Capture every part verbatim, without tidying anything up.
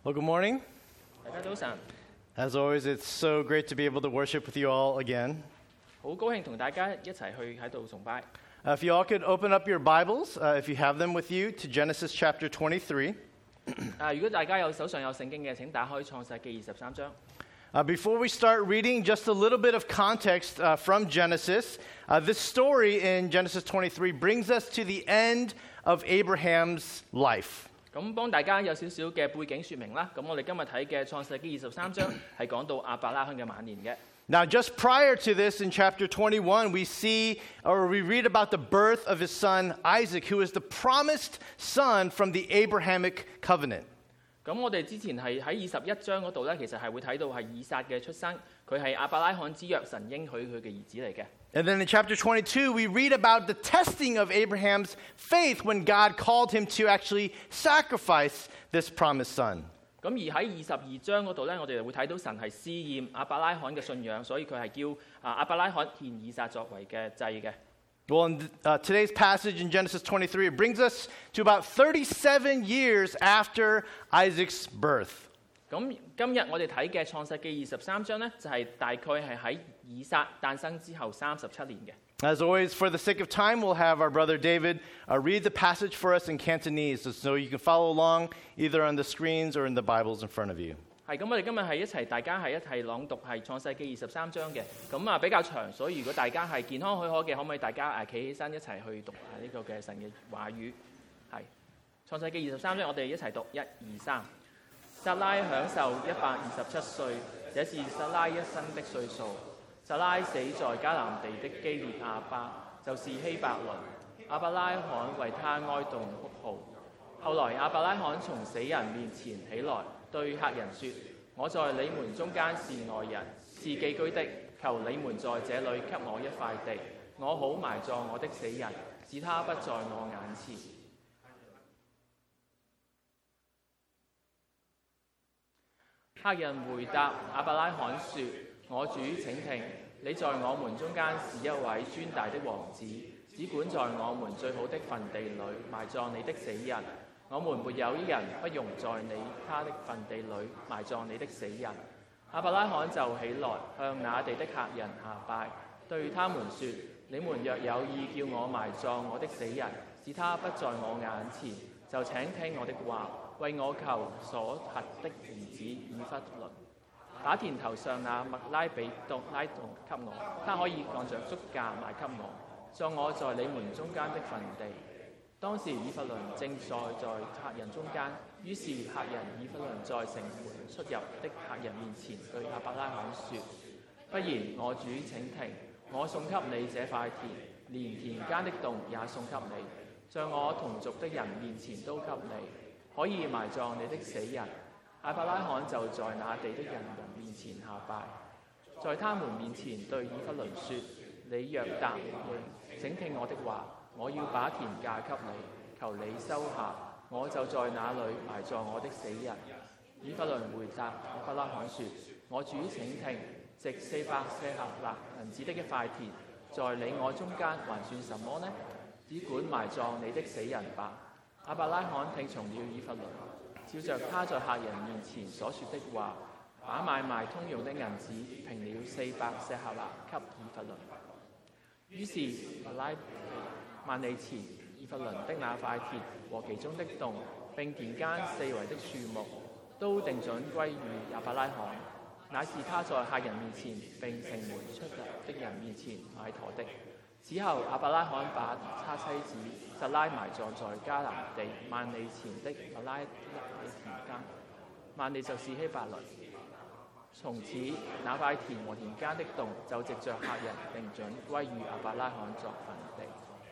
Well, good morning. 大家早晨， As always, it's so great to be able to worship with you all again. 好高興同大家一齊去喺度崇拜。 Uh, if you all could open up your Bibles, uh, if you have them with you, to Genesis chapter twenty-three. 啊，如果大家有手上有聖經嘅，請打開創世記二十三章。 Uh, before we start reading, just a little bit of context uh, from Genesis. Uh, this story in Genesis twenty-three brings us to the end of Abraham's life. 咁幫大家有少少嘅背景説明啦。咁我哋今日睇嘅創世記二十三章係講到亞伯拉罕嘅晚年嘅。 Now, just prior to this, in chapter twenty-one, we see or we read about the birth of his son Isaac, who is the promised son from the Abrahamic covenant. 咁我哋之前係喺二十一章嗰度咧，其實係會睇到係以撒嘅出生，佢係亞伯拉罕之約神應許佢嘅兒子嚟嘅。 And then in chapter twenty-two, we read about the testing of Abraham's faith when God called him to actually sacrifice this promised son. 咁而喺二十二章嗰度咧，我哋就會睇到神係試驗亞伯拉罕嘅信仰，所以佢係叫啊亞伯拉罕獻以撒作為嘅祭嘅。 Well, in uh, today's passage in Genesis twenty-three, it brings us to about thirty-seven years after Isaac's birth. 咁今日我哋睇嘅創世記二十三章咧，就係、是、大概係喺以撒誕生之後三十七年嘅。 As always, for the sake of time, we'll have our brother David uh, read the passage for us in Cantonese, so you can follow along either on the screens or in the Bibles in front of you. 係咁，我哋今日係一齊，大家係一齊朗讀係創世記二十三章嘅。咁啊比較長，所以如果大家係健康許可嘅，可唔可以大家誒企起身一齊去讀啊呢個嘅神嘅話語？係創世記二十三章，我哋一齊讀一二三。撒拉享受一百二十七歲，這是撒拉一生的歲數。撒拉死在迦南地的基列亞巴，就是希伯倫。亞伯拉罕為他哀慟哭號。後來亞伯拉罕從死人面前起來，對客人說：我在你們中間是外人，是寄居的，求你們在這裏給我一塊地，我好埋葬我的死人，使他不在我眼前。客人回答亞伯拉罕說：我主請聽，你在我們中間是一位尊大的王子，只管在我們最好的墳地裏埋葬你的死人。我們沒有一人不容在你他的墳地裏埋葬你的死人。亞伯拉罕就起來，向那地的客人下拜，對他們說：你們若有意叫我埋葬我的死人，使他不在我眼前，就請聽我的話，為我求所轄的兒子以弗倫，把田頭上那麥拉比多拉洞給我，他可以按着足價賣給我，葬我在你們中間的墳地。當時以弗倫正在在客人中間，於是客人以弗倫在城門出入的客人面前對亞伯拉罕說：不然我主請聽，我送給你這塊田，連田間的洞也送給你，在我同族的人面前都給你，可以埋葬你的死人。亞伯拉罕就在那地的人人面前下拜，在他們面前對以弗倫說：你若答應，請聽我的話，我要把田價給你，求你收下，我就在那裏埋葬我的死人。以弗倫回答亞伯拉罕說：我主請聽，值四百舍客勒銀子的一塊田，在你我中間還算什麼呢？只管埋葬你的死人吧。亞伯拉罕聽從了以弗倫，照着他在客人面前所說的話，把買賣通用的銀子平了四百舍客勒給以弗倫。於是麥拉萬里前以弗倫的那塊田和其中的洞，並田間四圍的樹木，都定準歸於亞伯拉罕，乃是他在客人面前並城門出入的人面前買妥的。此後亞伯拉罕把他妻子撒拉埋葬在迦南地萬里前的麥拉的田間，萬里就是希伯倫。從此那塊田和田間的洞就藉着客人定準歸於亞伯拉罕作墳地。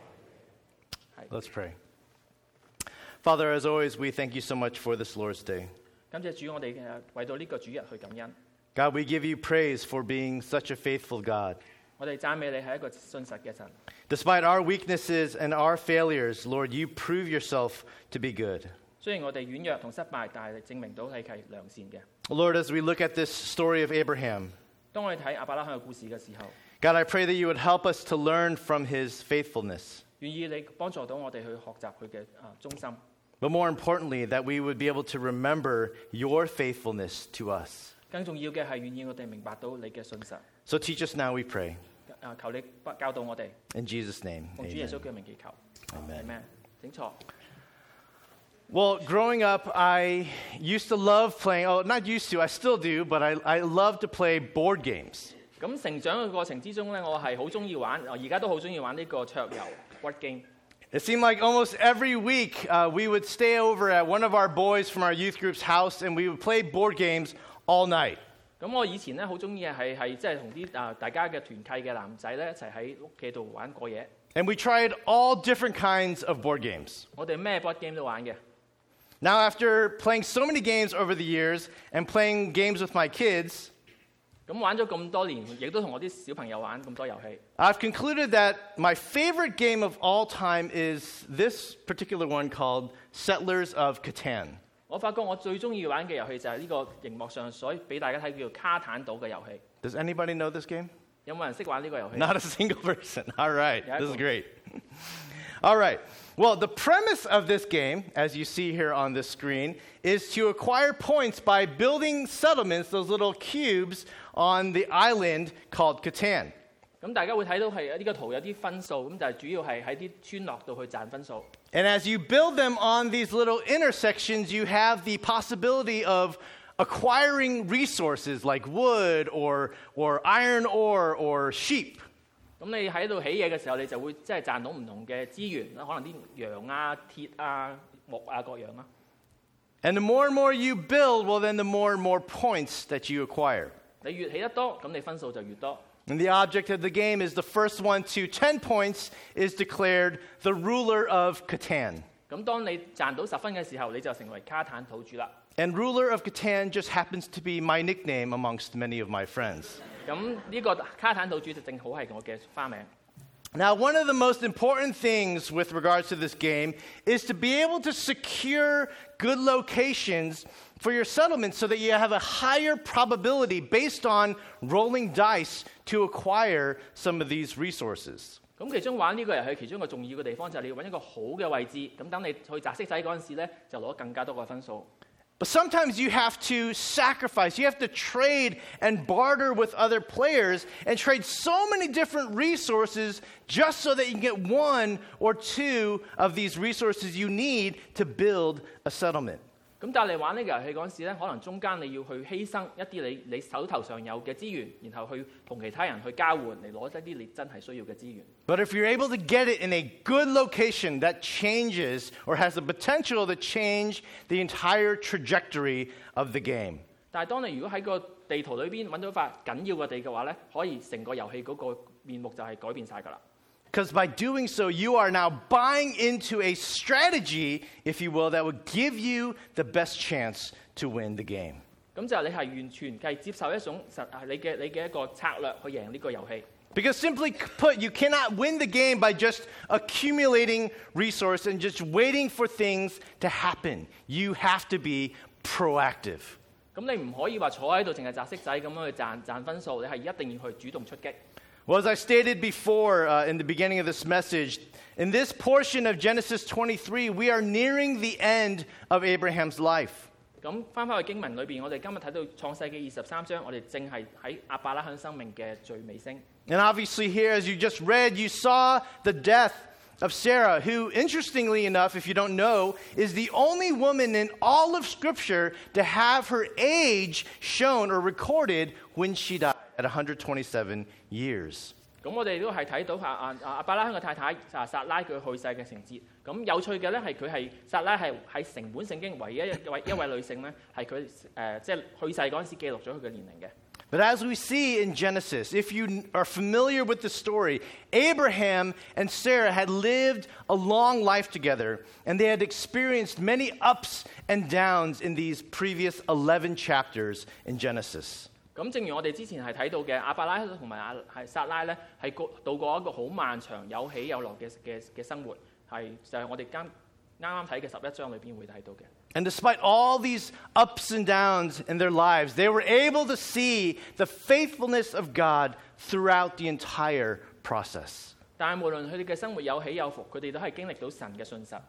Let's pray. Father, as always, we thank you so much for this Lord's Day. 感謝主，我哋誒為到呢個主日去感恩。 God, we give you praise for being such a faithful God. 我哋讚美你係一個信實嘅神。 Despite our weaknesses and our failures, Lord, you prove yourself to be good. 雖然我哋軟弱同失敗，但係你證明到你係良善嘅。 Lord, as we look at this story of Abraham, 當我哋睇亞伯拉罕嘅故事嘅時候， God, I pray that you would help us to learn from his faithfulness. 願意你幫助到我哋去學習佢嘅啊忠心。 But more importantly, that we would be able to remember your faithfulness to us. 更重要嘅係願意我哋明白到你嘅信實。 So teach us now, we pray. 啊，求你不教導我哋， In Jesus' name, 奉主耶穌 amen. 嘅名祈求。 Amen. Amen。請坐。 Well, growing up, I used to love playing, oh, not used to, I still do, but I, I love to play board games. 咁成長嘅過程之中咧，我係好中意玩，我而家都好中意玩呢個桌遊 board game。 It seemed like almost every week uh, we would stay over at one of our boys from our youth group's house and we would play board games all night. 咁我以前咧好中意係係即係同啲啊大家嘅團契嘅男仔咧一齊喺屋企度玩過夜。 And we tried all different kinds of board games. 我哋咩 board game 都玩嘅。 Now, after playing so many games over the years and playing games with my kids, 咁玩咗咁多年，亦都同我啲小朋友玩咁多遊戲。 I've concluded that my favorite game of all time is this particular one called Settlers of Catan. 我發覺我最中意玩嘅遊戲就係呢個熒幕上所俾大家睇叫做卡坦島嘅遊戲。 Does anybody know this game? 有冇人識玩呢個遊戲？ Not a single person. All right. Yeah, This is cool. great. All right. Well, the premise of this game, as you see here on the screen, is to acquire points by building settlements, those little cubes, on the island called Catan. 咁大家會睇到係呢個圖有啲分數，咁就係主要係喺啲村落度去賺分數。 And as you build them on these little intersections, you have the possibility of acquiring resources like wood or, or iron ore or sheep. 咁你喺度起嘢嘅時候，你就會即係賺到唔同嘅資源啦，可能啲羊啊、鐵啊、木啊各樣啦。 And the more and more you build, well, then the more and more points that you acquire. 你越起得多，咁你分數就越多。 And the object of the game is the first one to ten points is declared the ruler of Catan. 咁當你賺到十分嘅時候，你就成為卡坦土主啦。 And ruler of Catan just happens to be my nickname amongst many of my friends. 咁呢個卡坦土主就正好係我嘅花名。 Now, one of the most important things with regards to this game is to be able to secure good locations for your settlement so that you have a higher probability based on rolling dice to acquire some of these resources. 咁其中玩呢個遊戲其中一個重要嘅地方就係你要揾一個好嘅位置，咁等你去擲骰仔嗰陣時咧，就攞更加多嘅分數。 But sometimes you have to sacrifice, you have to trade and barter with other players and trade so many different resources just so that you can get one or two of these resources you need to build a settlement. 咁但係你玩呢個遊戲嗰陣時咧，可能中間你要去犧牲一啲你你手頭上有嘅資源，然後去同其他人去交換嚟攞一啲你真係需要嘅資源。 But if you're able to get it in a good location that changes or has the potential to change the entire trajectory of the game. 但係當你如果喺個地圖裏邊揾到塊緊要嘅地嘅話咧，可以成個遊戲嗰個面目就係改變晒㗎啦。 Because by doing so, you are now buying into a strategy, if you will, that would give you the best chance to win the game. 咁就你係完全係接受一種實你嘅你嘅一個策略去贏呢個遊戲。 Because simply put, you cannot win the game by just accumulating resource and just waiting for things to happen. You have to be proactive. 咁你唔可以話坐喺度淨係擲骰仔咁樣去賺賺分數，你係一定要去主動出擊。 Well, as I stated before uh, in the beginning of this message, in this portion of Genesis twenty-three, we are nearing the end of Abraham's life. 咁翻返去經文裏邊，我哋今日睇到創世記二十三章，我哋正係喺亞伯拉罕生命嘅最尾聲。 And obviously here, as you just read, you saw the death of Sarah, who, interestingly enough, if you don't know, is the only woman in all of Scripture to have her age shown or recorded when she died at one hundred twenty-seven years. 咁我哋都係睇到啊啊啊亞伯拉罕嘅太太啊撒拉佢去世嘅情節。咁有趣嘅咧係佢係撒拉係喺成本聖經唯一一位一位女性咧，係佢誒即係去世嗰陣時記錄咗佢嘅年齡嘅。 But as we see in Genesis, if you are familiar with the story, Abraham and Sarah had lived a long life together, and they had experienced many ups and downs in these previous eleven chapters in Genesis. 咁正如我哋之前係睇到嘅，亞伯拉罕同埋亞係撒拉咧，係過度過一個好漫長有起有落嘅嘅嘅生活，係就係、是、我哋啱啱啱睇嘅十一章裏邊會睇到嘅。 And despite all these ups and downs in their lives, they were able to see the faithfulness of God throughout the entire process. 但係無論佢哋嘅生活有起有伏，佢哋都係經歷到神嘅信實。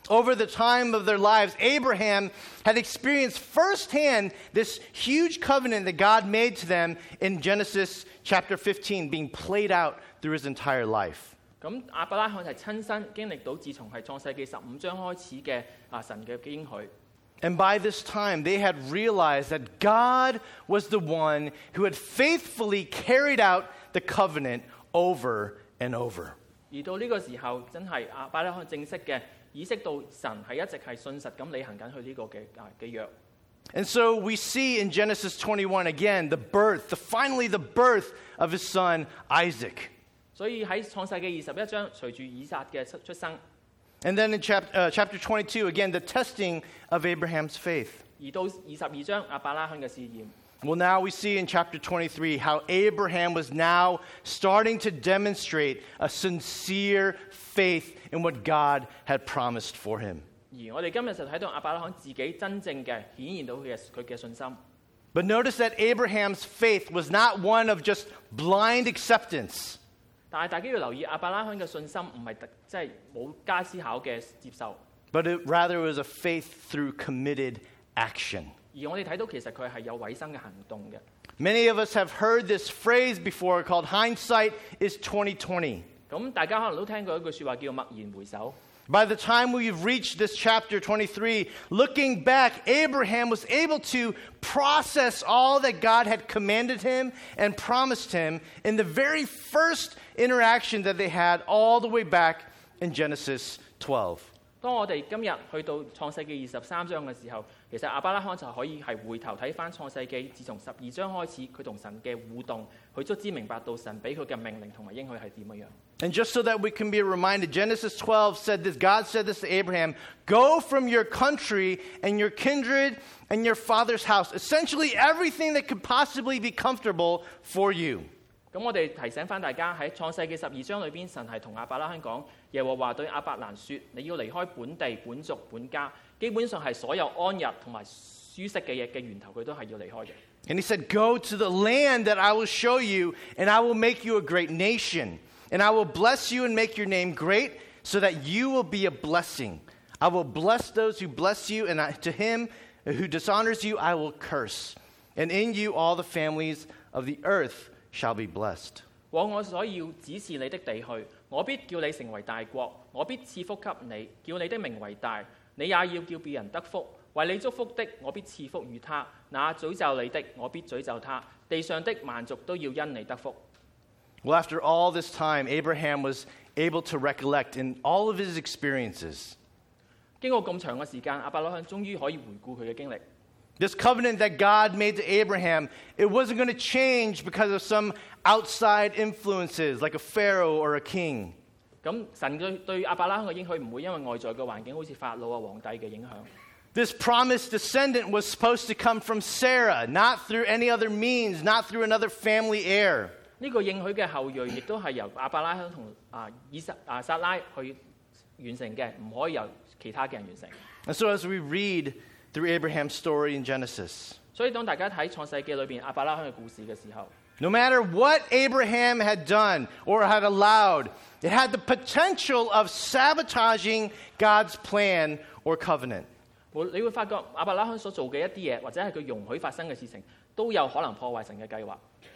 over the time of their lives, Abraham had experienced firsthand this huge covenant that God made to them in Genesis chapter fifteen being played out through his entire life. 咁亞伯拉罕係親身經歷到，自從係創世記十五章開始嘅啊神嘅應許。 And by this time, they had realized that God was the one who had faithfully carried out the covenant over and over. 而到呢個時候，真係亞伯拉罕正式嘅意識到神係一直係信實咁履行緊佢呢個嘅啊嘅約。 And so we see in Genesis twenty-one again the birth, the finally the birth of his son Isaac. 所以喺創世記二十一章，隨住以撒嘅出出生。 And then in chapter, uh, chapter twenty-two, again, the testing of Abraham's faith. 而到二十二章，亞伯拉罕嘅試驗。 Well, now we see in chapter twenty-three how Abraham was now starting to demonstrate a sincere faith in what God had promised for him. 而我哋今日就睇到亞伯拉罕自己真正嘅顯現到佢嘅佢嘅信心。 But notice that Abraham's faith was not one of just blind acceptance. 但係大家要留意，亞伯拉罕嘅信心唔係特即係冇加思考嘅接受， But it rather was a faith through committed action. 而我哋睇到其實佢係有委身嘅行動嘅。 Many of us have heard this phrase before called hindsight is twenty twenty. 咁大家可能都聽過一句説話叫默然回首。 By the time we've reached this chapter twenty-three, looking back, Abraham was able to process all that God had commanded him and promised him in the very first interaction that they had all the way back in Genesis twelve. 當我哋今日去到創世記二十三章嘅時候，其實亞伯拉罕就可以係回頭睇翻創世記，自從十二章開始，佢同神嘅互動，佢卒之明白到神俾佢嘅命令同埋應許係點樣。 And just so that we can be reminded, Genesis twelve said this, God said this to Abraham, go from your country and your kindred and your father's house. Essentially everything that could possibly be comfortable for you. 咁我哋提醒翻大家喺創世記十二章裏邊，神係同亞伯拉罕講，耶和華對亞伯蘭說：你要離開本地、本族、本家，基本上係所有安逸同埋舒適嘅嘢嘅源頭，佢都係要離開嘅。 And he said, go to the land that I will show you, and I will make you a great nation. And I will bless you and make your name great, so that you will be a blessing. I will bless those who bless you, and I, to him who dishonors you, I will curse. And in you all the families of the earth shall be blessed. 往我所要指示你的地去，我必叫你成為大國，我必賜福給你，叫你的名為大，你也要叫別人得福。為你祝福的，我必賜福與他；那詛咒你的，我必詛咒他。地上的萬族都要因你得福。 Well, after all this time, Abraham was able to recollect in all of his experiences. 經過咁長嘅時間，亞伯拉罕終於可以回顧佢嘅經歷。 This covenant that God made to Abraham, it wasn't going to change because of some outside influences like a pharaoh or a king. 咁神對對亞伯拉罕嘅應許唔會因為外在嘅環境，好似法老啊、皇帝嘅影響。 This promised descendant was supposed to come from Sarah, not through any other means, not through another family heir. 呢個應許嘅後裔，亦都係由亞伯拉罕同啊以撒啊撒拉去完成嘅，唔可以由其他嘅人完成。 And so as we read through Abraham's story in Genesis, 所以當大家睇創世記裏邊亞伯拉罕嘅故事嘅時候， no matter what Abraham had done or had allowed, it had the potential of sabotaging God's plan or covenant. 你會發覺亞伯拉罕所做嘅一啲嘢，或者係佢容許發生嘅事情，都有可能破壞神嘅計劃。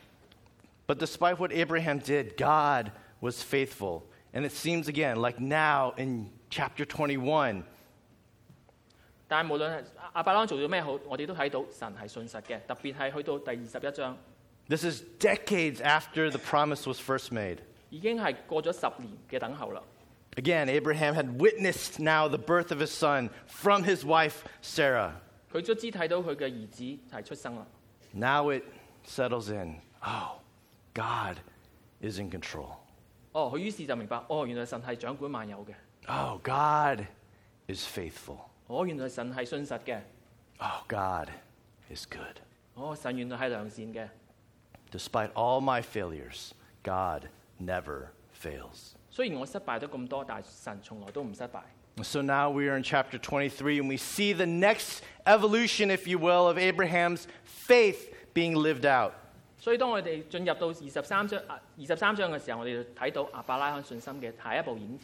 But despite what Abraham did, God was faithful. And it seems again, like now in chapter twenty-one, 但係無論係亞伯拉罕做咗咩好，我哋都睇到神係信實嘅，特別係去到第二十一章， this is decades after the promise was first made. 已經係過咗十年嘅等候啦。 Again, Abraham had witnessed now the birth of his son from his wife Sarah. 佢卒之睇到佢嘅兒子係出生啦。 Now it settles in. Oh, God is in control. 哦，佢於是就明白，哦，原來神係掌管萬有嘅。 Oh, God is faithful. 哦，原來神係信實嘅。 Oh, God is good. 哦，神原來係良善嘅。 Despite all my failures, God never fails. 雖然我失敗得咁多，但係神從來都唔失敗。 So now we are in chapter twenty-three, and we see the next evolution, if you will, of Abraham's faith being lived out. 所以當我哋進入到二十三章啊二十三章嘅時候，我哋就睇到亞伯拉罕信心嘅下一步演化。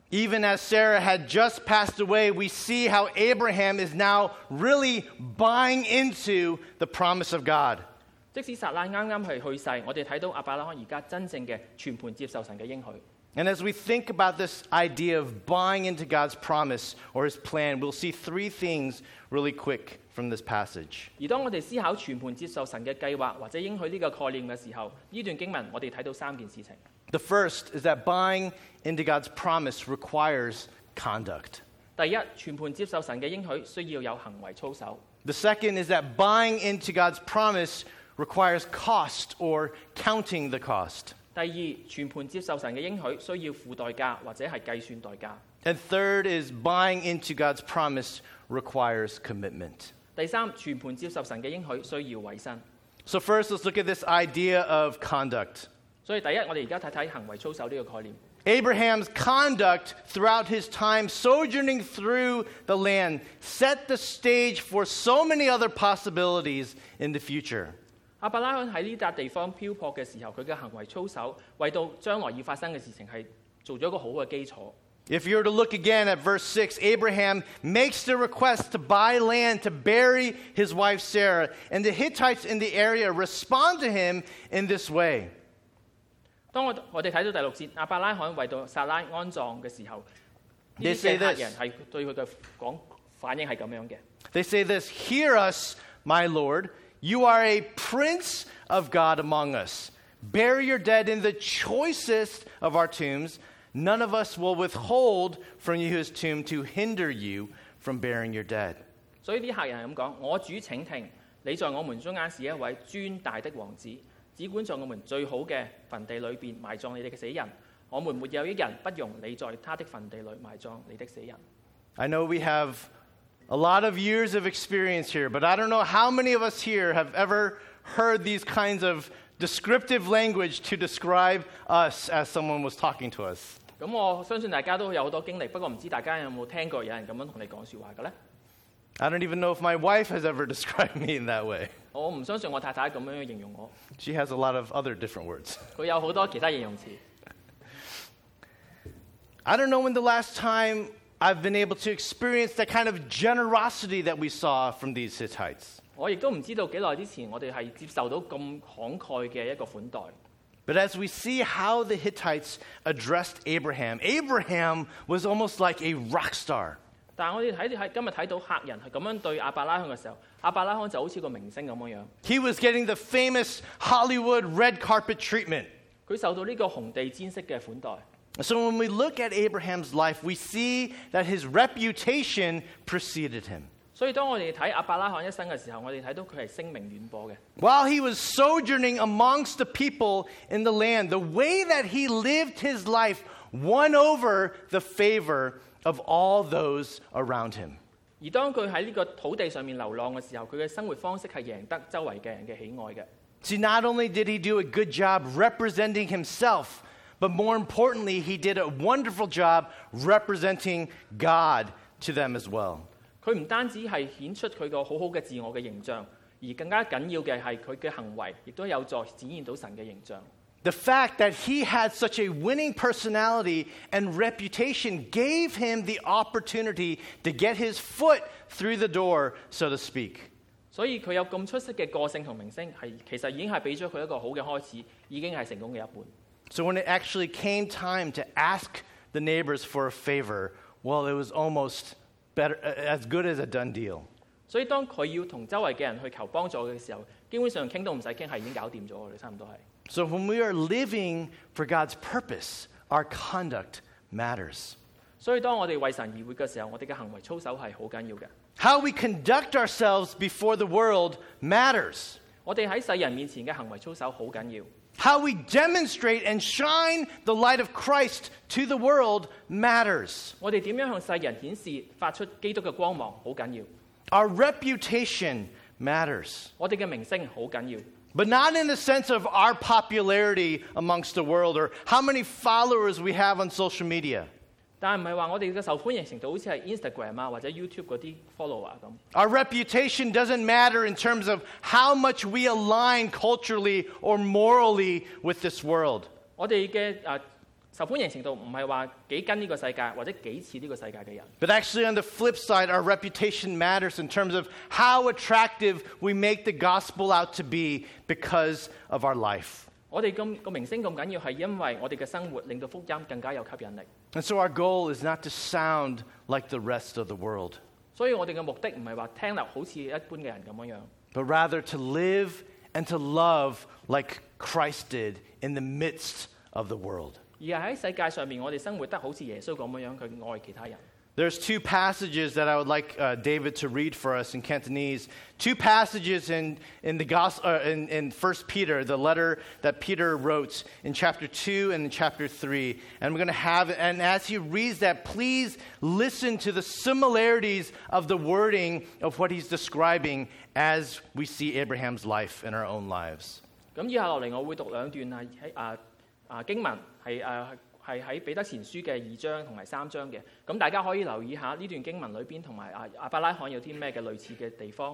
Even as Sarah had just passed away, we see how Abraham is now really buying into the promise of God. 即使撒拉啱啱係去世，我哋睇到亞伯拉罕而家真正嘅全盤接受神嘅應許。 And as we think about this idea of buying into God's promise or his plan, we'll see three things really quick from this passage. 而當我哋思考全盤接受神嘅計劃或者應許呢個概念嘅時候，呢段經文我哋睇到三件事情。 The first is that buying into God's promise requires conduct. 第一，全盤接受神嘅應許需要有行為操守。 The second is that buying into God's promise requires cost or counting the cost. 第二，全盤接受神嘅應許需要付代價或者係計算代價。 And third is buying into God's promise requires commitment. 第三，全盤接受神嘅應許需要委身。 So first, let's look at this idea of conduct. 所以第一，我哋而家睇睇行為操守呢個概念。 Abraham's conduct throughout his time sojourning through the land set the stage for so many other possibilities in the future. 亞伯拉罕喺呢笪地方漂泊嘅時候，佢嘅行為操守為到將來要發生嘅事情係做咗一個好嘅基礎。 If you were to look again at verse six, Abraham makes the request to buy land to bury his wife Sarah, and the Hittites in the area respond to him in this way. 當我我哋睇到第六節，亞伯拉罕為到撒拉安葬嘅時候，呢 They 啲 say 嘅客 this. 人係對佢嘅講反應係咁樣嘅。 They say this, "Hear us, my Lord. You are a prince of God among us. Bury your dead in the choicest of our tombs. None of us will withhold from you his tomb to hinder you from burying your dead." 所以啲客人係咁講：我主請聽，你在我們中間是一位尊大的王子，只管在我們最好嘅墳地裏邊埋葬你哋嘅死人。我們沒有一人不容你在他的墳地裏埋葬你的死人。 I know we have a lot of years of experience here, but I don't know how many of us here have ever heard these kinds of descriptive language to describe us as someone was talking to us. 咁我相信大家都有好多經歷，不過唔知大家有冇聽過有人咁樣同你講説話嘅呢？ I don't even know if my wife has ever described me in that way. 我唔相信我太太咁樣形容我， She has a lot of other different words. 佢有好多其他形容詞。 I don't know when the last time I've been able to experience that kind of generosity that we saw from these Hittites. 我亦都唔知道幾耐之前，我哋係接受到咁慷慨嘅一個款待。 But as we see how the Hittites addressed Abraham, Abraham was almost like a rock star. 但係我哋睇喺今日睇到客人係咁樣對亞伯拉罕嘅時候，亞伯拉罕就好似個明星咁樣樣。 He was getting the famous Hollywood red carpet treatment. 佢受到呢個紅地毯式嘅款待。 So when we look at Abraham's life, we see that his reputation preceded him. 所以當我哋睇亞伯拉罕一生嘅時候，我哋睇到佢係聲名遠播嘅。 While he was sojourning amongst the people in the land, the way that he lived his life won over the favor of all those around him. 而當佢喺呢個土地上面流浪嘅時候，佢嘅生活方式係贏得周圍嘅人嘅喜愛嘅。 See, not only did he do a good job representing himself, but more importantly, he did a wonderful job representing God to them as well. 佢唔單止係顯出佢個好好嘅自我嘅形象，而更加緊要嘅係佢嘅行為，亦都有助展現到神嘅形象。 The fact that he had such a winning personality and reputation gave him the opportunity to get his foot through the door, so to speak. 所以佢有咁出色嘅個性同名聲，係其實已經係俾咗佢一個好嘅開始，已經係成功嘅一半。 So when it actually came time to ask the neighbors for a favor, well, it was almost better, as good as a done deal. 所以當佢要同周圍嘅人去求幫助嘅時候，基本上傾都唔使傾，係已經搞掂咗，我哋差唔多係。 So when we are living for God's purpose, our conduct matters. 所以當我哋為神而活嘅時候，我哋嘅行為操守係好緊要嘅。 How we conduct ourselves before the world matters. 我哋喺世人面前嘅行為操守好緊要。 How we demonstrate and shine the light of Christ to the world matters. 我哋點樣向世人顯示發出基督嘅光芒好緊要。 Our reputation matters. 我哋嘅名聲好緊要。 But not in the sense of our popularity amongst the world or how many followers we have on social media. 但係唔係話我哋嘅受歡迎程度好似係 Instagram 啊或者 YouTube 嗰啲 follower 咁。 Our reputation doesn't matter in terms of how much we align culturally or morally with this world. 我哋嘅誒受歡迎程度唔係話幾跟呢個世界或者幾似呢個世界嘅人。 But actually, on the flip side, our reputation matters in terms of how attractive we make the gospel out to be because of our life. 我哋咁個名聲咁緊要，係因為我哋嘅生活令到福音更加有吸引力。 And so our goal is not to sound like the rest of the world, 所以我哋嘅目的唔係話聽落好似一般嘅人咁樣樣， but rather to live and to love like Christ did in the midst of the world. 而係喺世界上面，我哋生活得好似耶穌咁樣樣，佢愛其他人。 There's two passages that I would like uh, David to read for us in Cantonese. Two passages in, in the gospel, uh, in, in First Peter, the letter that Peter wrote in chapter two and in chapter three. And we're going to have, and as he reads that, please listen to the similarities of the wording of what he's describing as we see Abraham's life in our own lives. 咁以下落嚟，我會讀兩段係喺啊啊經文係誒。係喺彼得前書嘅二章同埋三章嘅，咁大家可以留意下呢段經文裏邊同埋啊亞伯拉罕有啲咩嘅類似嘅地方。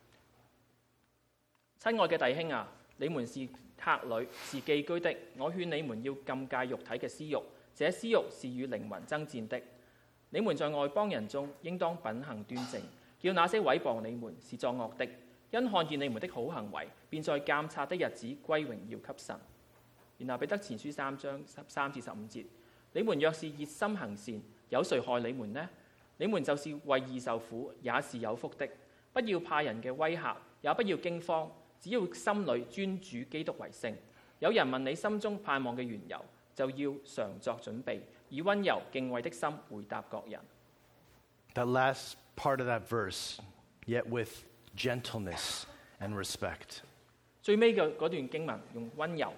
親愛嘅弟兄啊，你們是客旅，是寄居的，我勸你們要禁戒肉體嘅私欲，這私欲是與靈魂爭戰的。你們在外邦人中應當品行端正，叫那些毀謗你們是作惡的，因看見你們的好行為，便在監察的日子歸榮耀給神。然後彼得前書三章三至十五節，你們若是熱心行善，有誰害你們呢？你們就是為義受苦，也是有福的。不要怕人嘅威嚇，也不要驚慌，只要心裏尊主基督為聖。有人問你心中盼望嘅緣由，就要常作準備，以溫柔敬畏的心回答各人。 That last part of that verse, yet with gentleness and respect. 最尾嘅嗰段經文用溫柔。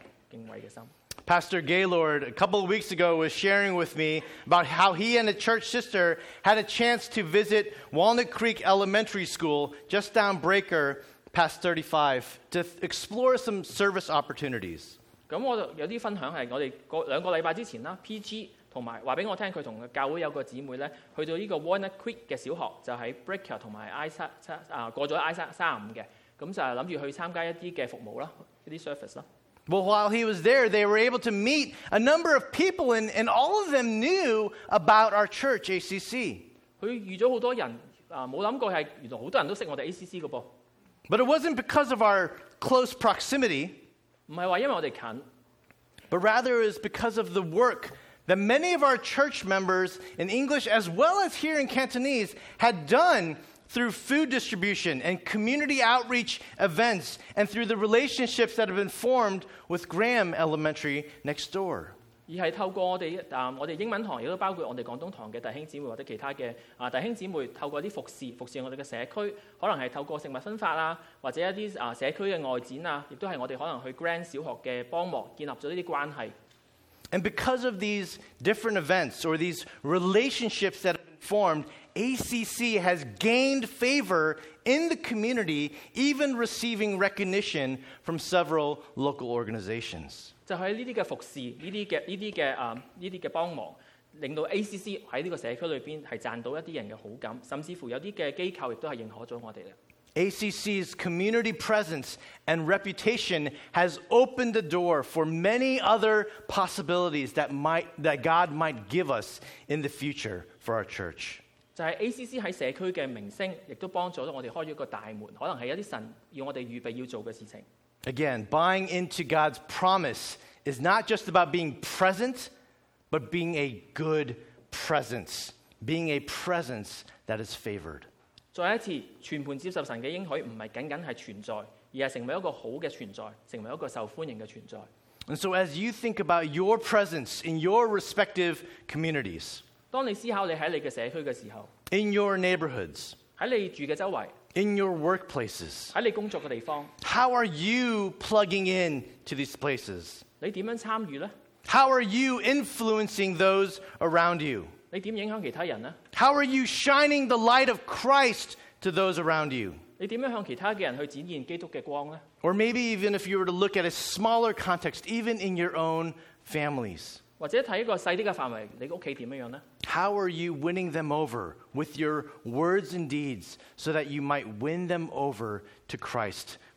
Pastor Gaylord, a couple of weeks ago, was sharing with me about how he and a church sister had a chance to visit Walnut Creek Elementary School just down Breaker past thirty-five to explore some service opportunities. 咁我有啲分享係我哋個兩個禮拜之前啦 ，P G 同埋話俾我聽，佢同教會有個姊妹咧，去到呢個 Walnut Creek 嘅小學，就喺 Breaker 同埋 I 三啊過咗 I 三三五嘅，咁就係諗住去參加一啲嘅服務啦，一啲 service 啦。 Well, while he was there, they were able to meet a number of people, and, and all of them knew about our church, A C C. 佢遇咗好多人啊，冇諗過係原來好多人都識我哋 A C C 嘅噃。 But it wasn't because of our close proximity. 唔係話因為我哋近 but rather is because of the work that many of our church members in English as well as here in Cantonese had done through food distribution and community outreach events and through the relationships that have been formed with Graham Elementary next door. 而係透過我哋啊，我哋英文堂亦都包括我哋廣東堂嘅弟兄姊妹或者其他嘅啊弟兄姊妹，透過啲服侍服侍我哋嘅社區，可能係透過食物分發啊，或者一啲啊社區嘅外展啊，亦都係我哋可能去 Grand 小學嘅幫忙，建立咗呢啲關係。 And because of these different events or these relationships that have been formed, A C C has gained favor in the community, even receiving recognition from several local organizations. 就喺呢啲嘅服侍，呢啲嘅呢啲嘅啊呢啲嘅幫忙，令到 A C C 喺呢個社區裏邊係賺到一啲人嘅好感，甚至乎有啲嘅機構亦都係認可咗我哋嘅。 A C C's community presence and reputation has opened the door for many other possibilities that might that God might give us in the future for our church. 就係 A C C 喺社區嘅名聲，亦都幫助咗我哋開咗一個大門，可能係一啲神要我哋預備要做嘅事情。 Again, buying into God's promise is not just about being present, but being a good presence, being a presence that is favored. 再一次，全盤接受神嘅應許，唔係僅僅係存在，而係成為一個好嘅存在，成為一個受歡迎嘅存在。 And so as you think about your presence in your respective communities, 當你思考你喺你嘅社區嘅時候， in your neighborhoods, 喺你住嘅周圍， in your workplaces, 喺你工作嘅地方， how are you plugging in to these places? 你點樣參與呢？ How are you influencing those around you? 你點影響其他人呢？ How are you shining the light of Christ to those around you? 你點樣向其他嘅人去展現基督嘅光呢？ Or maybe even if you were to look at a smaller context, even in your own families. 或者睇一個細啲嘅範圍，你屋企點樣樣呢？ How are you winning them over with your words and deeds so that you might win them over to Christ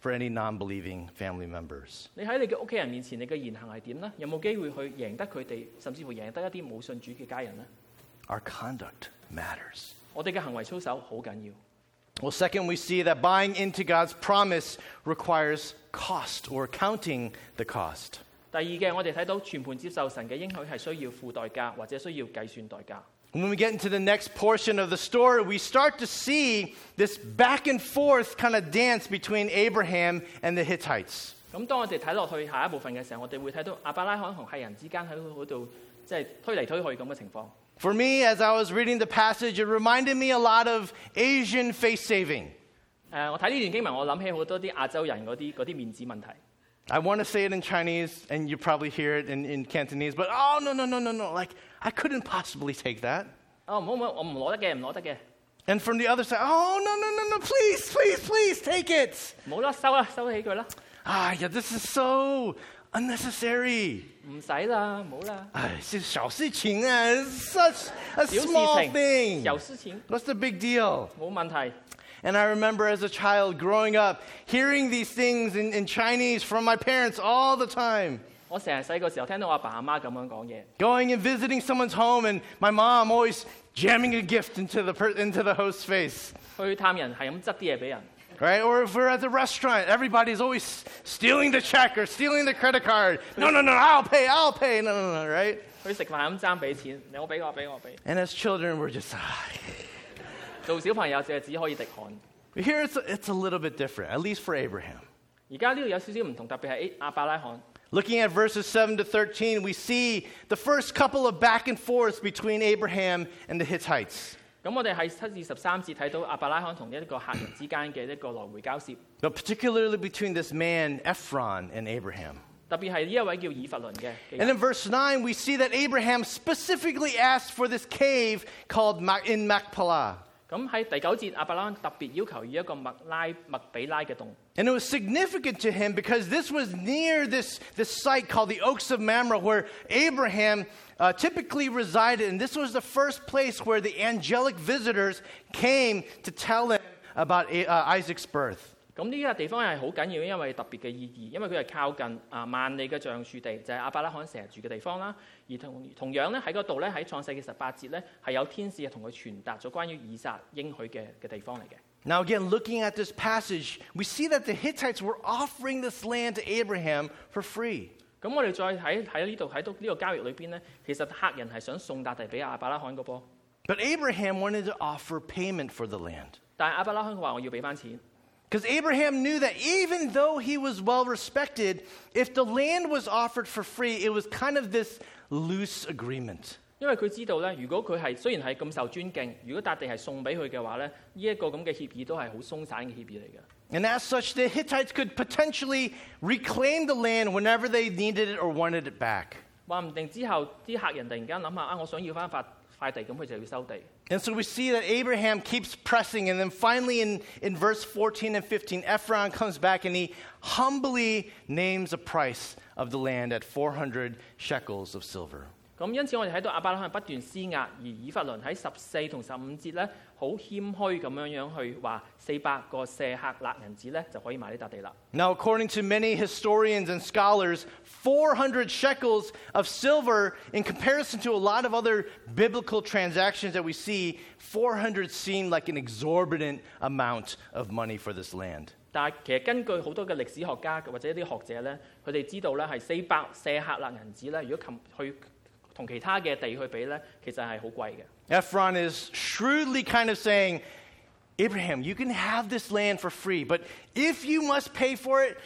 for any non-believing family members. 你喺你嘅屋企人面前，你嘅言行係點呢？有冇機會去贏得佢哋，甚至乎贏得一啲冇信主嘅家人呢？ Our conduct matters. 我哋嘅行為操守好緊要。 Well, second, we see that buying into God's promise requires cost or counting the cost. 第二嘅，我哋睇到全盤接受神嘅應許係需要付代價，或者需要計算代價。 When we get into the next portion of the story, we start to see this back and forth kind of dance between Abraham and the Hittites. 咁當我哋睇落去下一部分嘅時候，我哋會睇到亞伯拉罕同係人之間喺嗰度即係推嚟推去咁嘅情況。 For me, as I was reading the passage, it reminded me a lot of Asian face saving. 誒，我睇呢段經文，我諗起好多啲亞洲人嗰啲嗰啲面子問題。 I want to say it in Chinese, and you probably hear it in, in Cantonese, but oh, no, no, no, no, no. Like, I couldn't possibly take that. 哦，唔好唔好，我唔攞得嘅，唔攞得嘅。 And from the other side, oh, no, no, no, no, please, please, please, take it. 冇啦，收啦，收起佢啦。 Ah, yeah, this is so unnecessary. 唔使啦，冇啦。 Ay, it's just 小事情啊, it's such a 小事 small 情， thing. 小事情， What's the big deal? 冇問題。 And I remember as a child growing up, hearing these things in, in Chinese from my parents all the time. 我成日細個時候聽到我阿爸阿媽咁樣講嘢， Going and visiting someone's home, and my mom always jamming a gift into the, per, into the host's face. 去探人係咁執啲嘢俾人。 Right? Or if we're at the restaurant, everybody's always stealing the check or stealing the credit card. No, no, no, I'll pay, I'll pay. No, no, no, right? 去食飯咁爭俾錢，你我俾我俾我俾。 And as children, we're just, ah. 做小朋友就係只可以滴汗。 But here it's a, it's a little bit different, at least for Abraham. 而家呢度有少少唔同，特別係亞伯拉罕。 Looking at verses seven to thirteen, we see the first couple of back and forths between Abraham and the Hittites. 咁我哋喺七至十三節睇到亞伯拉罕同一個客人之間嘅一個來回交涉， But particularly between this man, Ephron, and Abraham. 特別係呢一位叫以弗倫嘅。 And in verse nine, we see that Abraham specifically asked for this cave called Ma- in Machpelah. 咁喺第九節，亞伯拉罕特別要求要一個麥拉麥比拉嘅洞。 And it was significant to him because this was near this, this site called the Oaks of Mamre, where Abraham uh, typically resided. And this was the first place where the angelic visitors came to tell him about uh, Isaac's birth. 咁呢個地方係好緊要，因為特別嘅意義，因為佢係靠近啊萬里嘅橡樹地，就係、是、亞伯拉罕成日住嘅地方啦。而同同樣咧喺嗰度咧喺創世嘅十八節咧係有天使同佢傳達咗關於以撒應許嘅嘅地方嚟嘅。 Now again, looking at this passage, we see that the Hittites were offering this land to Abraham for free. 咁我哋再喺喺呢度睇到呢個交易裏邊咧，其實客人係想送笪地俾亞伯拉罕個噃， But Abraham wanted to offer payment for the land. 但係亞伯拉罕佢話我要俾翻錢。 Because Abraham knew that even though he was well respected, if the land was offered for free, it was kind of this loose agreement. 因為佢知道咧，如果佢係雖然係咁受尊敬，如果笪地係送俾佢嘅話咧，呢、這、一個咁嘅協議都係好鬆散嘅協議嚟嘅。 And as such, the Hittites could potentially reclaim the land whenever they needed it or wanted it back. 話唔定之後啲客人突然間諗下啊，我想要翻塊塊地，咁佢就要收地。 And so we see that Abraham keeps pressing, and then finally in, in verse fourteen and fifteen, Ephron comes back and he humbly names a price of the land at four hundred shekels of silver. 咁因此我哋睇到亞伯拉罕不斷施壓，而以弗倫喺十四同十五節咧，好謙虛咁樣樣去話四百個舍客勒銀子咧就可以買呢笪地啦。 Now, according to many historians and scholars, four hundred shekels of silver, in comparison to a lot of other biblical transactions that we see, four hundred seemed like an exorbitant amount of money for this land. 但係其實根據好多嘅歷史學家或者一啲學者咧，佢哋知道咧係四百舍客勒銀子咧，如果去同其他嘅地去比咧，其實係好貴嘅。 Ephron is shrewdly kind of saying, Abraham, you can have this land for free, but if you must pay for it,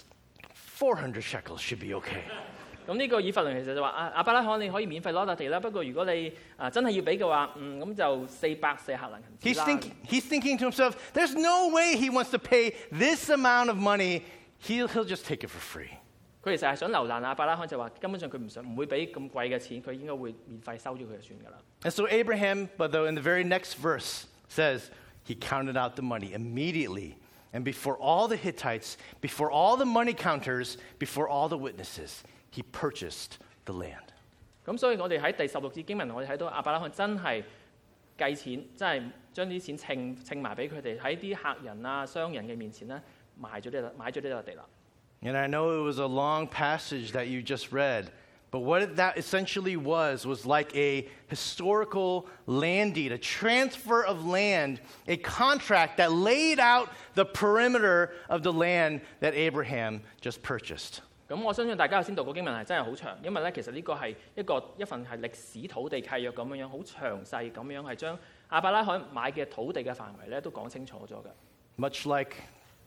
four hundred shekels should be okay. 咁呢個以弗倫其實就話啊，亞伯拉罕你可以免費攞笪地啦，不過如果你啊真係要俾嘅話，嗯咁就四百舍客勒銀 He's 子啦。 thinking, he's thinking to himself, there's no way he wants to pay this amount of money. He'll, he'll just take it for free. 佢其實係想留難亞伯拉罕，就話根本上佢唔想唔會俾咁貴嘅錢，佢應該會免費收咗佢就算㗎啦。 And so Abraham, but though in the very next verse, says he counted out the money immediately. And before all the Hittites, before all the money counters, before all the witnesses, he purchased the land. 咁所以我哋喺第十六節經文，我哋睇到亞伯拉罕真係計錢，真係將啲錢稱稱埋俾佢哋喺啲客人啊、商人嘅面前咧， 買咗呢買咗呢笪地啦。 And I know it was a long passage that you just read, but what that essentially was was like a historical land deed, a transfer of land, a contract that laid out the perimeter of the land that Abraham just purchased. 咁我相信大家頭先讀個經文係真係好長，因為咧其實呢個係一個一份係歷史土地契約咁樣樣，好詳細咁樣係將亞伯拉罕買嘅土地嘅範圍咧都講清楚咗嘅。 Much like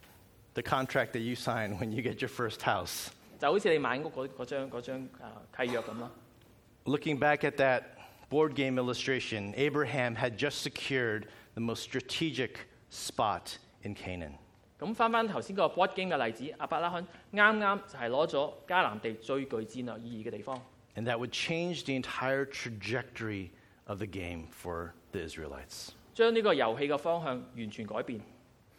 the contract that you sign when you get your first house. 就好似你買屋嗰嗰張嗰張誒契約咁咯。 Looking back at that board game illustration, Abraham had just secured the most strategic spot in Canaan. 咁翻翻頭先個 board game 嘅例子，亞伯拉罕啱啱就係攞咗迦南地最具戰略意義嘅地方。 And that would change the entire trajectory of the game for the Israelites. 將呢個遊戲嘅方向完全改變。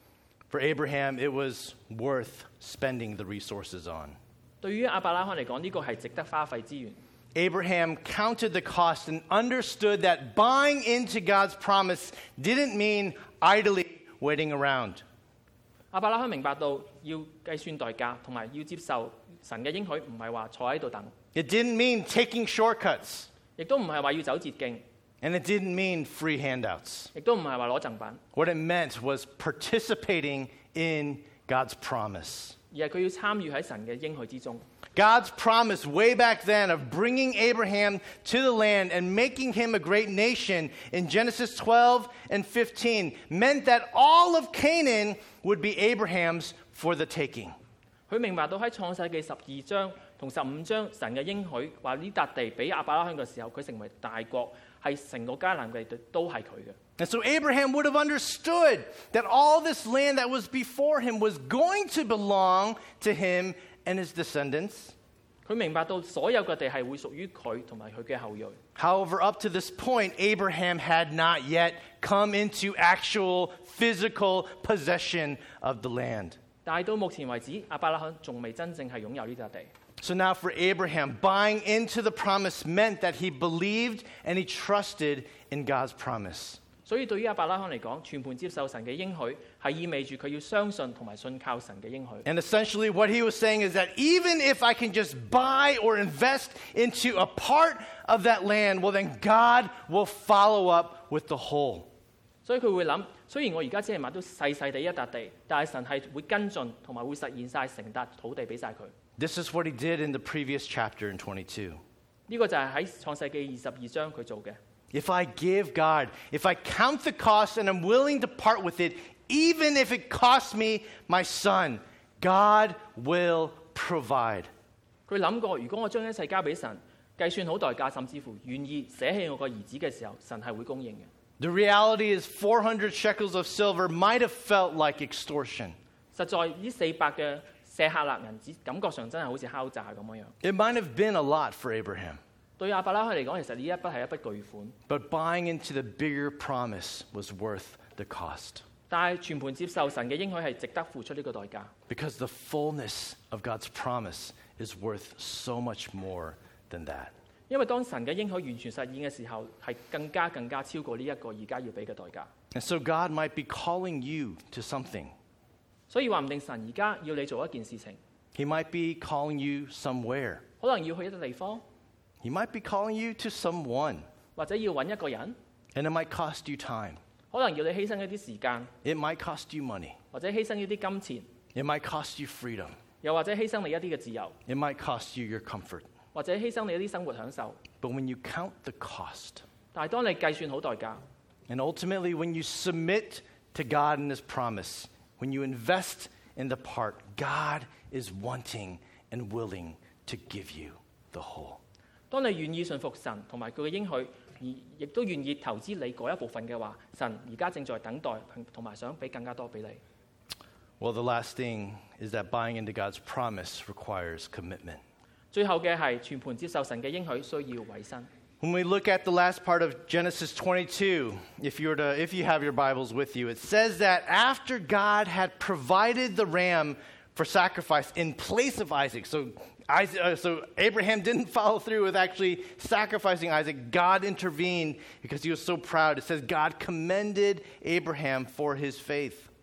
For Abraham, it was worth spending the resources on. 對於亞伯拉罕嚟講，呢個係值得花費資源。 Abraham counted the cost and understood that buying into God's promise didn't mean idly waiting around. 亞伯拉罕明白到要計算代價，同埋要接受神嘅應許，唔係話坐喺度等。 It didn't mean taking shortcuts. 亦都唔係話要走捷徑。 And it didn't mean free handouts. 亦都唔係話攞贈品。 What it meant was participating in God's promise. 而係佢要參與喺神嘅應許之中。 God's promise way back then of bringing Abraham to the land and making him a great nation in Genesis twelve and fifteen meant that all of Canaan would be Abraham's for the taking. 佢明白到喺創世記十二章同十五章神嘅應許話呢笪地俾亞伯拉罕嘅時候，佢成為大國，係成個迦南地都係佢嘅。 And so Abraham would have understood that all this land that was before him was going to belong to him and his descendants. 佢明白到所有嘅地係會屬於佢同埋佢嘅後裔。 However, up to this point, Abraham had not yet come into actual physical possession of the land. 但係到目前為止，亞伯拉罕仲未真正係擁有呢笪地。 So now for Abraham, buying into the promise meant that he believed and he trusted in God's promise. 所以對於亞伯拉罕嚟講，全盤接受神嘅應許，係意味住佢要相信同埋信靠神嘅應許。 And essentially what he was saying is that even if I can just buy or invest into a part of that land, well then God will follow up with the whole. 所以佢會諗，雖然我而家只係買到細細地一笪地，但係神係會跟進同埋會實現晒成笪土地俾晒佢。 This is what he did in the previous chapter in twenty-two. 呢個就係喺創世記二十二章佢做嘅。 If I give God, if I count the cost and I'm willing to part with it, even if it costs me my son, God will provide. 佢諗過，如果我將一切交俾神，計算好代價，甚至乎願意捨棄我個兒子嘅時候，神係會供應嘅。 The reality is four hundred shekels of silver might have felt like extortion. 實在呢四百嘅舍客勒銀紙，感覺上真係好似敲詐咁樣。 It might have been a lot for Abraham. 對亞伯拉罕嚟講，其實呢一筆係一筆巨款。 But buying into the bigger promise was worth the cost. 但係全盤接受神嘅應許係值得付出呢個代價。 Because the fullness of God's promise is worth so much more than that. 因為當神嘅應許完全實現嘅時候，係更加更加超過呢一個而家要俾嘅代價。 And so God might be calling you to something. 所以話唔定神而家要你做一件事情。 He might be calling you somewhere. 可能要去一個地方。 He might be calling you to someone. 或者要揾一個人。 And it might cost you time. 可能要你犧牲一啲時間。 It might cost you money. 或者犧牲一啲金錢。 It might cost you freedom. 又或者犧牲你一啲嘅自由。 It might cost you your comfort. 或者犧牲你一啲生活享受。 But when you count the cost, 但係當你計算好代價， and ultimately when you submit to God and His promise, when you invest in the part, God is wanting and willing to give you the whole. 當你願意信服神同埋佢嘅應許，而亦都願意投資你嗰一部分嘅話，神而家正在等待同埋想俾更加多俾你。 Well, the last thing is that buying into God's promise requires commitment. 最後嘅係全盤接受神嘅應許，需要委身。 When we look at the last part of Genesis twenty-two, if you were to, if you have your Bibles with you, it says that after God had provided the ram for sacrifice in place of Isaac, so Isaac, uh, so Abraham didn't follow through with actually sacrificing Isaac. God intervened because he was so proud. It says God commended Abraham for his faith.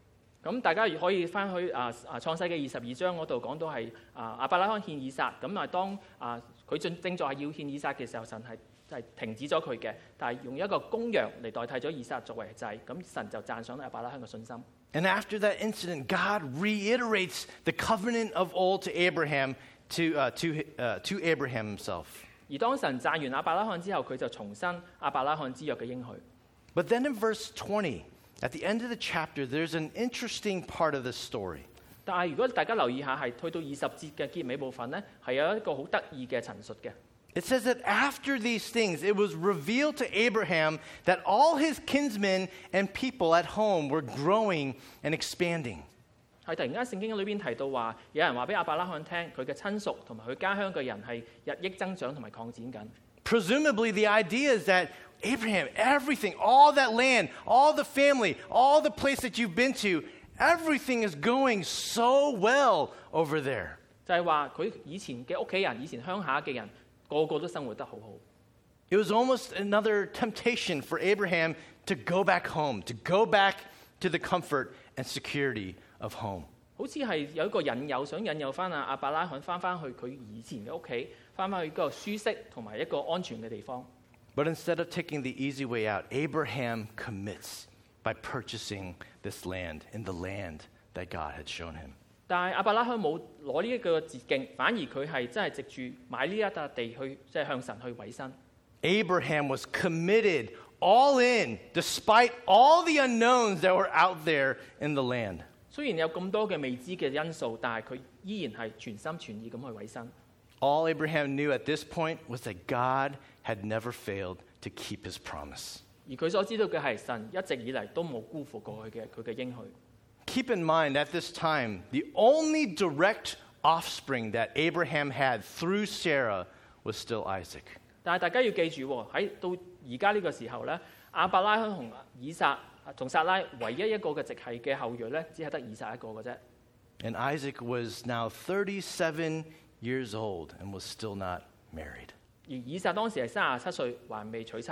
咁大家可以翻去啊啊創世記二十二章嗰度講到係啊亞伯拉罕獻以撒，咁啊當啊佢正正在係要獻以撒嘅時候，神係係停止咗佢嘅，但係用一個公羊嚟代替咗以撒作為祭，咁神就讚賞亞伯拉罕嘅信心。 And after that incident, God reiterates the covenant of old to Abraham, to, uh, to, uh, to Abraham himself. 而當神讚完亞伯拉罕之後，佢就重申亞伯拉罕之約嘅應許。 But then in verse twenty, at the end of the chapter, there's an interesting part of this story. 但係如果大家留意下，係去到二十節嘅結尾部分呢，係有一個好得意嘅陳述嘅。 It says that after these things, it was revealed to Abraham that all his kinsmen and people at home were growing and expanding. 係突然間聖經裏邊提到話，有人話俾亞伯拉罕聽，佢嘅親屬同埋佢家鄉嘅人係日益增長同埋擴展緊。 Presumably, the idea is that Abraham, everything, all that land, all the family, all the place that you've been to, everything is going so well over there. 就係話佢以前嘅屋企人，以前鄉下嘅人，個個都生活得好好。 It was almost another temptation for Abraham to go back home, to go back to the comfort and security of home. 好似係有一個引誘，想引誘翻阿亞伯拉罕翻翻去佢以前嘅屋企，翻翻去嗰個舒適同埋一個安全嘅地方。 But instead of taking the easy way out, Abraham commits by purchasing this land in the land that God had shown him. 但係亞伯拉罕冇攞呢一個捷徑，反而佢係真係藉住買呢一笪地去，即係向神去委身。 Abraham was committed, all in, despite all the unknowns that were out there in the land. 雖然有咁多嘅未知嘅因素，但係佢依然係全心全意咁去委身。 All Abraham knew at this point was that God had never failed to keep his promise. 而佢所知道嘅係神一直以嚟都冇辜負過佢嘅佢嘅應許。 Keep in mind, at this time, the only direct offspring that Abraham had through Sarah was still Isaac. 但係大家要記住喎，喺到而家呢個時候咧，亞伯拉罕同以撒同撒拉唯一一個嘅直系嘅後裔咧，只係得以撒一個嘅啫。 And Isaac was now thirty-seven years old and was still not married. 而以撒當時係三十七歲，還未娶妻。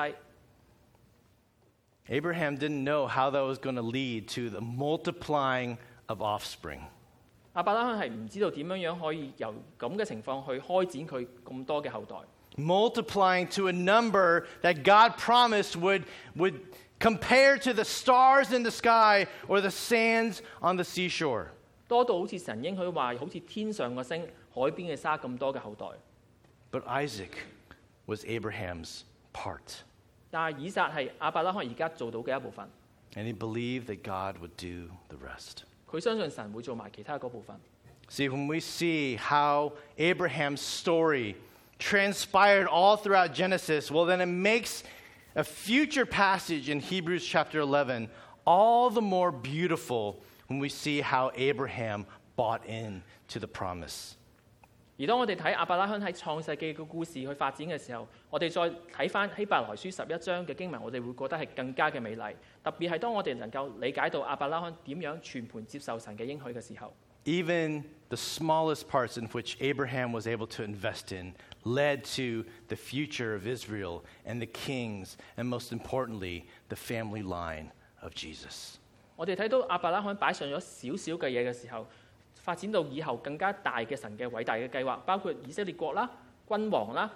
Abraham didn't know how that was going to lead to the multiplying of offspring. 亞伯拉罕係唔知道點樣樣可以由咁嘅情況去開展佢咁多嘅後代。 Multiplying to a number that God promised would, would compare to the stars in the sky or the sands on the seashore. 多到好似神應許話，好似天上嘅星、海邊嘅沙咁多嘅後代。 But Isaac was Abraham's part. 但係以撒係亞伯拉罕而家做到嘅一部分。 And he believed that God would do the rest. 佢相信神會做埋其他嗰部分。 See, when we see how Abraham's story transpired all throughout Genesis, well, then it makes a future passage in Hebrews chapter eleven all the more beautiful when we see how Abraham bought into the promise. 而當我哋睇亞伯拉罕喺創世記嘅故事去發展嘅時候，我哋再睇翻希伯來書十一章嘅經文，我哋會覺得係更加嘅美麗。特別係當我哋能夠理解到亞伯拉罕點樣全盤接受神嘅應許嘅時候。 Even the smallest parts in which Abraham was able to invest in led to the future of Israel and the kings, and most importantly, the family line of Jesus. 我哋睇到亞伯拉罕擺上咗少少嘅嘢嘅時候，發展到以後更加大嘅神嘅偉大嘅計劃，包括以色列國啦、君王啦。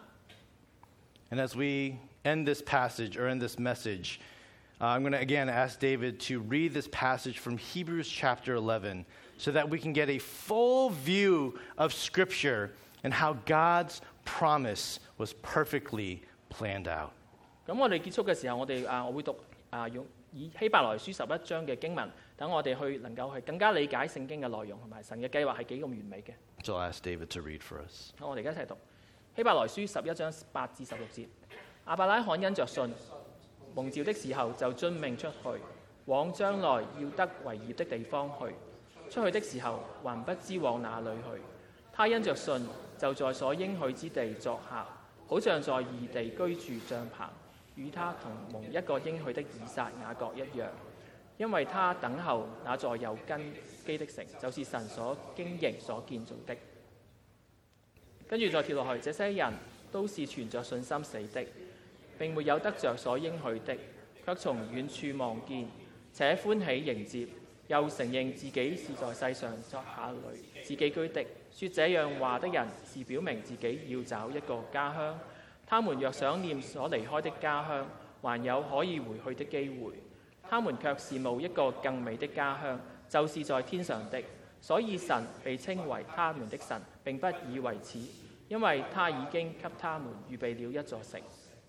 And as we end this passage or end this message, uh, I'm going to again ask David to read this passage from Hebrews chapter eleven so that we can get a full view of Scripture and how God's promise was perfectly planned out. 咁我哋結束嘅時候，我哋啊，我會讀啊用以希伯來書十一章嘅經文，等我哋去能夠去更加理解聖經嘅內容同埋神嘅計劃係幾咁完美嘅。 So I'll ask David to read for us. 好，我哋而家一齊讀希伯來書十一章八至十六節。亞伯拉罕因着信，蒙召的時候就遵命出去，往將來要得為業的地方去。出去的時候還不知往哪裏去。他因着信，就在所應許之地作客，好像在異地居住帳棚，與他同蒙一個應許的以撒雅各一樣。因為他等候那座有根基的城，就是神所經營所建造的。跟住再跳落去，這些人都是存着信心死的，並沒有得着所應許的，卻從遠處望見，且歡喜迎接， 又承認自己是在世上作下女，自己居的。說這樣話的人是表明自己要找一個家鄉。他們若想念所離開的家鄉，還有可以回去的機會。他們卻羨慕一個更美的家鄉，就是在天上的。所以神被稱為他們的神，並不以為恥，因為他已經給他們預備了一座城。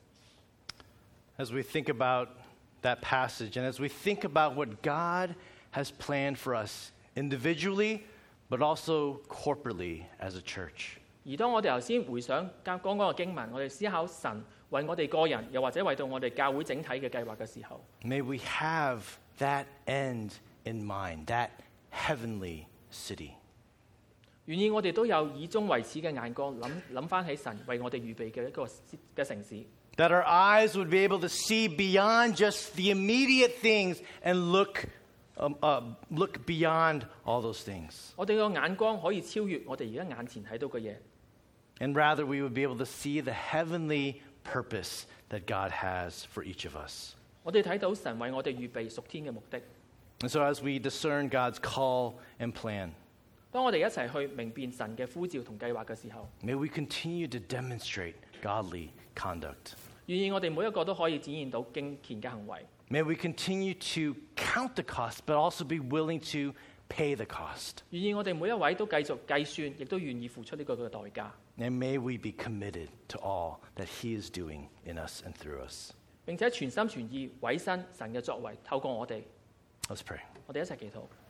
As we think about that passage, and as we think about what God has planned for us individually, but also corporately as a church. 而當我哋頭先回想剛剛嘅經文，我哋思考神為我哋個人，又或者為到我哋教會整體嘅計劃嘅時候， May we have that end in mind, that heavenly city. 願意我哋都有以終為始嘅眼光，諗諗翻起神為我哋預備嘅一個嘅城市。 That our eyes would be able to see beyond just the immediate things and look, um, uh, look beyond all those things. 我哋個眼光可以超越我哋而家眼前睇到嘅嘢。 And rather, we would be able to see the heavenly purpose that God has for each of us. 我哋睇到神為我哋預備屬天嘅目的。 And so as we discern God's call and plan, 當我哋一齊去明辨神嘅呼召同計劃嘅時候， may we continue to demonstrate godly conduct. 願意我哋每一個都可以展現到敬虔嘅行為。 May we continue to count the cost, but also be willing to pay the cost. 願意我哋每一位都繼續計算，亦都願意付出呢個嘅代價。 And may we be committed to all that He is doing in us and through us. 並且全心全意委身神嘅作為，透過我哋。 Let's pray. 我哋一齊祈禱。